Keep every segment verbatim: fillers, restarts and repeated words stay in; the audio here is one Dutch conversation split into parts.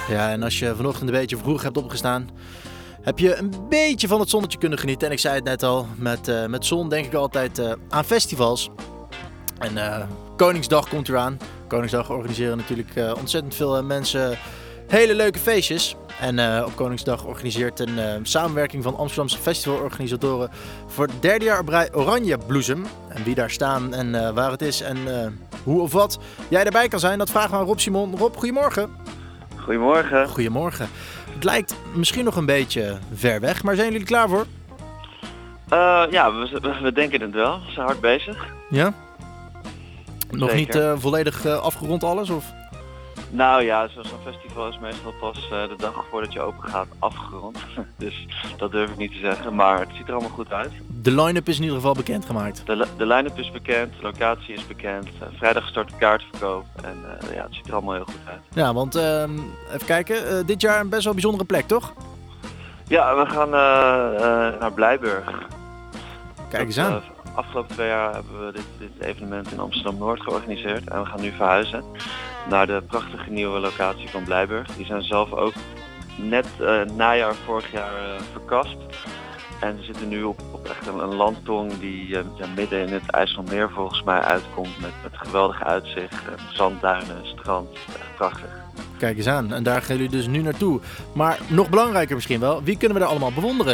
Ja, en als je vanochtend een beetje vroeg hebt opgestaan, heb je een beetje van het zonnetje kunnen genieten. En ik zei het net al, met, uh, met zon denk ik altijd uh, aan festivals. En uh, Koningsdag komt eraan. Koningsdag organiseren natuurlijk uh, ontzettend veel uh, mensen hele leuke feestjes. En uh, op Koningsdag organiseert een uh, samenwerking van Amsterdamse festivalorganisatoren voor het derde jaar op rij Oranje Bloesem. En wie daar staan en uh, waar het is en uh, hoe of wat jij erbij kan zijn, dat vragen we aan Rob Simon. Rob, goedemorgen. Goedemorgen. Goedemorgen. Het lijkt misschien nog een beetje ver weg, maar zijn jullie klaar voor? Uh, ja, we, we denken het wel. We zijn hard bezig. Ja? Nog Zeker. niet uh, volledig uh, afgerond alles? Of? Nou ja, zo'n festival is meestal pas uh, de dag voordat je open gaat afgerond. Dus dat durf ik niet te zeggen, maar het ziet er allemaal goed uit. De line-up is in ieder geval bekendgemaakt. De, de line-up is bekend, de locatie is bekend. Uh, vrijdag start de kaartverkoop en uh, ja, het ziet er allemaal heel goed uit. Ja, want uh, even kijken, uh, dit jaar een best wel bijzondere plek, toch? Ja, we gaan uh, uh, naar Blijburg. Kijk eens aan. Uh, afgelopen twee jaar hebben we dit, dit evenement in Amsterdam-Noord georganiseerd en we gaan nu verhuizen naar de prachtige nieuwe locatie van Blijburg. Die zijn zelf ook net uh, najaar vorig jaar uh, verkast. En we zitten nu op, op echt een, een landtong die uh, ja, midden in het IJsselmeer volgens mij uitkomt met, met geweldig uitzicht, uh, zandduinen, strand, echt prachtig. Kijk eens aan, en daar gaan jullie dus nu naartoe. Maar nog belangrijker misschien wel, wie kunnen we daar allemaal bewonderen?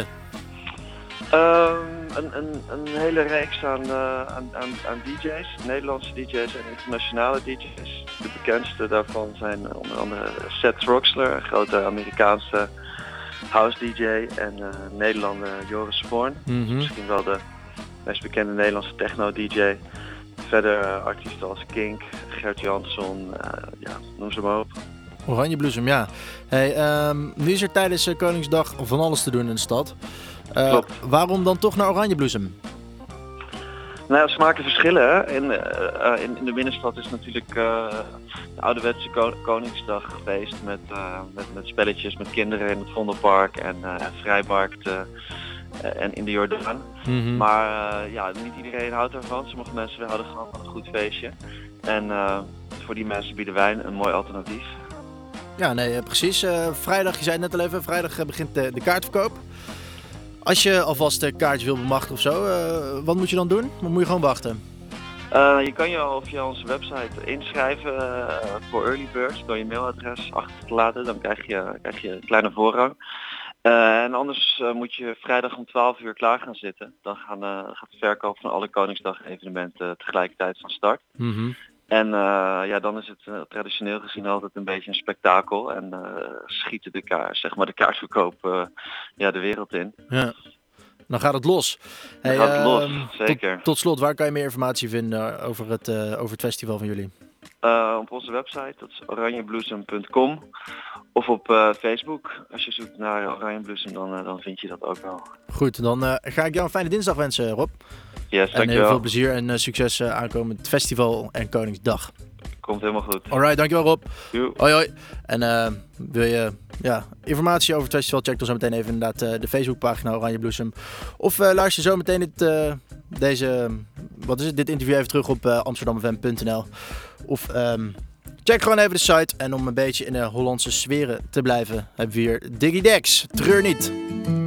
Um, een, een, een hele reeks aan, uh, aan, aan, aan D J's, Nederlandse D J's en internationale D J's. De bekendste daarvan zijn uh, onder andere Seth Troxler, een grote Amerikaanse house D J, en uh, Nederlander Joris Voorn, Mm-hmm. misschien wel de meest bekende Nederlandse techno D J. Verder uh, artiesten als Kink, Gert Jansson, uh, ja, noem ze maar op. Oranje Bloesem, ja. Hey, um, nu is er tijdens uh, Koningsdag van alles te doen in de stad. Uh, Klopt. Waarom dan toch naar Oranje Bloesem? Nou ja, smaken verschillen. Hè? In, uh, in, in de binnenstad is natuurlijk uh, de ouderwetse ko- Koningsdag feest met, uh, met, met spelletjes met kinderen in het Vondelpark en uh, Vrijmarkt uh, uh, en in de Jordaan. Mm-hmm. Maar uh, ja, niet iedereen houdt ervan. Sommige mensen houden gewoon van een goed feestje. En uh, voor die mensen bieden wij een mooi alternatief. Ja, nee, precies. Uh, vrijdag, je zei het net al even, vrijdag uh, begint de, de kaartverkoop. Als je alvast een kaartje wil bemachtigen of zo, uh, wat moet je dan doen? Dan moet je gewoon wachten. Uh, je kan je al via onze website inschrijven uh, voor Early Bird door je mailadres achter te laten. Dan krijg je, krijg je een kleine voorrang. Uh, en anders uh, moet je vrijdag om twaalf uur klaar gaan zitten. Dan gaan, uh, gaat de verkoop van alle Koningsdag evenementen tegelijkertijd van start. Mm-hmm. En uh, ja, dan is het uh, traditioneel gezien altijd een beetje een spektakel. En uh, schieten de kaart, zeg maar de kaartverkoop uh, ja, de wereld in. Ja. Dan gaat het los. Dan Hey, gaat het uh, los, zeker. Tot, tot slot, waar kan je meer informatie vinden over het, uh, over het festival van jullie? Uh, op onze website, dat is oranjebloesem punt com. Of op uh, Facebook. Als je zoekt naar Oranje Bloesem, dan, uh, dan vind je dat ook wel. Goed, dan uh, ga ik jou een fijne dinsdag wensen, Rob. Yes, en dankjewel. heel veel plezier en uh, succes uh, aankomend festival en Koningsdag. Komt helemaal goed. Alright, dankjewel Rob. Joe. Hoi hoi. En uh, wil je ja, informatie over het festival, check dan zo meteen even inderdaad uh, de Facebookpagina Oranje Bloesem. Of uh, luister zo meteen dit, uh, deze, wat is het, dit interview even terug op uh, amsterdam f m punt n l. Of um, check gewoon even de site. En om een beetje in de Hollandse sferen te blijven, hebben we hier Diggy Dex. Treur niet.